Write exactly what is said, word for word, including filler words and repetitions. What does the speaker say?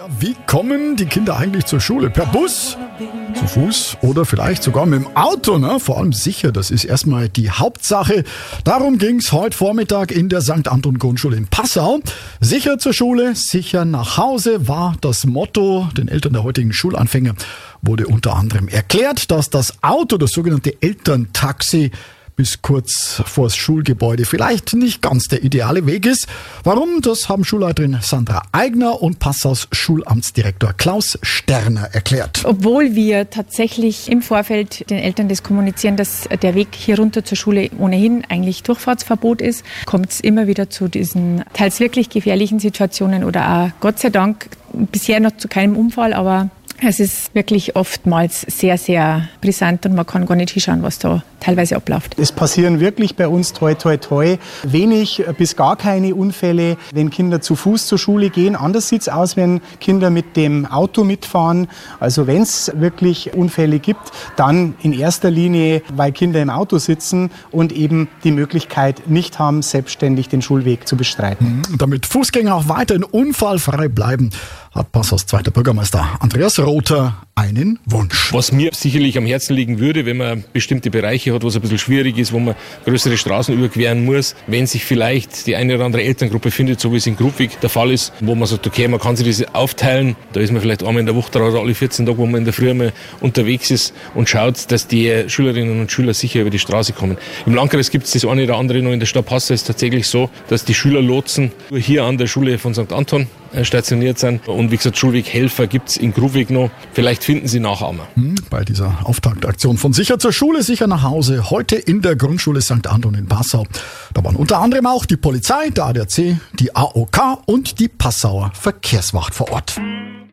Wie kommen die Kinder eigentlich zur Schule? Per Bus, zu Fuß oder vielleicht sogar mit dem Auto? Ne? Vor allem sicher, das ist erstmal die Hauptsache. Darum ging's heute Vormittag in der Sankt Anton Grundschule in Passau. Sicher zur Schule, sicher nach Hause war das Motto. Den Eltern der heutigen Schulanfänger wurde unter anderem erklärt, dass das Auto, das sogenannte Elterntaxi, bis kurz vors Schulgebäude vielleicht nicht ganz der ideale Weg ist. Warum? Das haben Schulleiterin Sandra Eigner und Passaus Schulamtsdirektor Klaus Sterner erklärt. Obwohl wir tatsächlich im Vorfeld den Eltern das kommunizieren, dass der Weg hier runter zur Schule ohnehin eigentlich Durchfahrtsverbot ist, kommt es immer wieder zu diesen teils wirklich gefährlichen Situationen oder auch Gott sei Dank bisher noch zu keinem Unfall, aber es ist wirklich oftmals sehr, sehr brisant und man kann gar nicht hinschauen, was da teilweise abläuft. Es passieren wirklich bei uns toi toi toi wenig bis gar keine Unfälle, wenn Kinder zu Fuß zur Schule gehen. Anders sieht es aus, wenn Kinder mit dem Auto mitfahren. Also wenn es wirklich Unfälle gibt, dann in erster Linie, weil Kinder im Auto sitzen und eben die Möglichkeit nicht haben, selbstständig den Schulweg zu bestreiten. Damit Fußgänger auch weiterhin unfallfrei bleiben, hat Passaus zweiter Bürgermeister Andreas Rother einen Wunsch. Was mir sicherlich am Herzen liegen würde, wenn man bestimmte Bereiche hat, wo es ein bisschen schwierig ist, wo man größere Straßen überqueren muss, wenn sich vielleicht die eine oder andere Elterngruppe findet, so wie es in Grubwig der Fall ist, wo man sagt, okay, man kann sich das aufteilen, da ist man vielleicht einmal in der Woche oder alle vierzehn Tage, wo man in der Früh einmal unterwegs ist und schaut, dass die Schülerinnen und Schüler sicher über die Straße kommen. Im Landkreis gibt es das eine oder andere noch. In der Stadt Passau ist es tatsächlich so, dass die Schülerlotsen nur hier an der Schule von Sankt Anton stationiert sind. Und wie gesagt, Schulweghelfer gibt es in Grubwig noch. Vielleicht finden Sie Nachahmer. Bei dieser Auftaktaktion von Sicher zur Schule, sicher nach Hause, heute in der Grundschule Sankt Anton in Passau. Da waren unter anderem auch die Polizei, der A D A C, die A O K und die Passauer Verkehrswacht vor Ort.